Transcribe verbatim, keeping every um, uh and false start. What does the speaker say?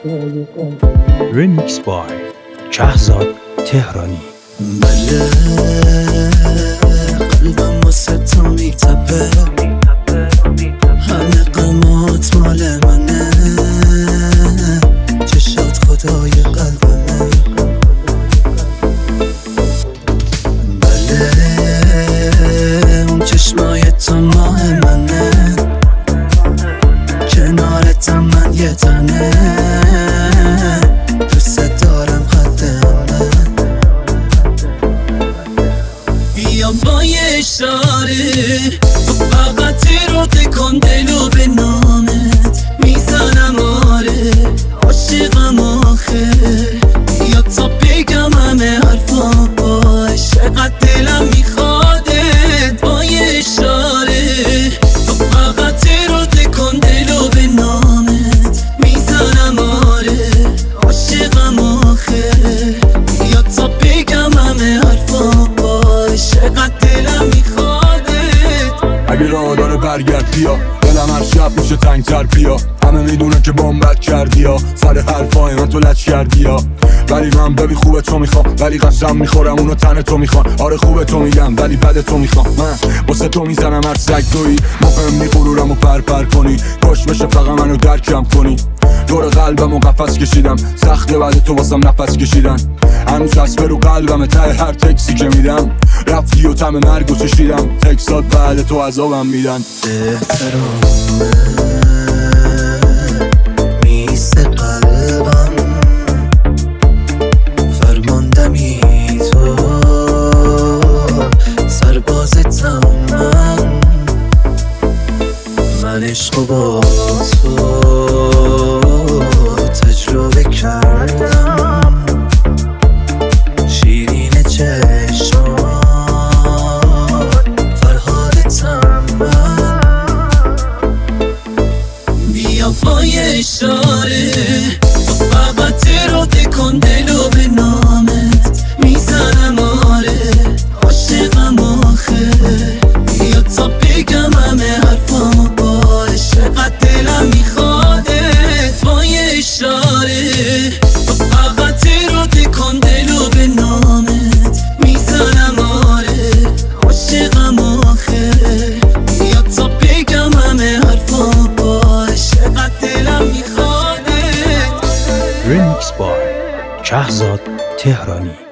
رمیکس بای کهزاد تهرانی. بله قلبم واسه تو میتپه، همه قمات مال منه، چشات خدای قلبمه. بله اون چشمای تو ماه منه، کنارتم من یه تنه، دوست دارم قدمه. بیا با یه اشاره تو فقط اراده کن دلو به نامت میزنم، آره عاشقم آخه. بیا تا بگم همه حرفا باش، چقدر دلم میخوادت. با یه اشاره تو فقط اراده کن دلو به نامت میزنم، آره عاشقم آخه. بیا تا بگم همه حرفا باش، چقدر دلم میخوادت. اگه راه داره برگرد بیا، دلم هر شب میشه تنگتر بیا. همه میدونن که بامبت کردی ها، سر حرفای من تو لچ کردی ها. ولی من ببی خوبه تو میخوام، ولی قسم میخورم اونو تن تو میخوان. آره خوبه تو میگم ولی بد تو میخوام. من واسه تو میزنم هر سگ تویی، مهم نی غرورم و پر پر کنی. کاش بشه فقط منو درکم کنی. دور قلبم و قفس کشیدم، سخته بعد تو واسم نفس کشیدن. هنوز هست برو قلبم ته هر تکسی که میدم. رفتی و تم مرگو چشیدم، تکسات بعد تو عذابم میدن. احترامه میسته قلبم، فرماندمی تو سربازتم من. من عشقو با تو تجربه کردم، شیرین چشمان فرهادتم من. بیا با یه اشاره تو فقط اراده کن دلو به نامت میزنم، آره عاشقم آخه. بیا تا بگم همه حرفامو باش، چقدر دلم میخوادت. با یه اشاره تو فقط اراده کن دلو به نامت میزنم، آره عاشقم آخه. بیا تا بگم همه حرفامو باش، چقدر دلم میخوادت. رمیکس بای کهزاد تهرانی.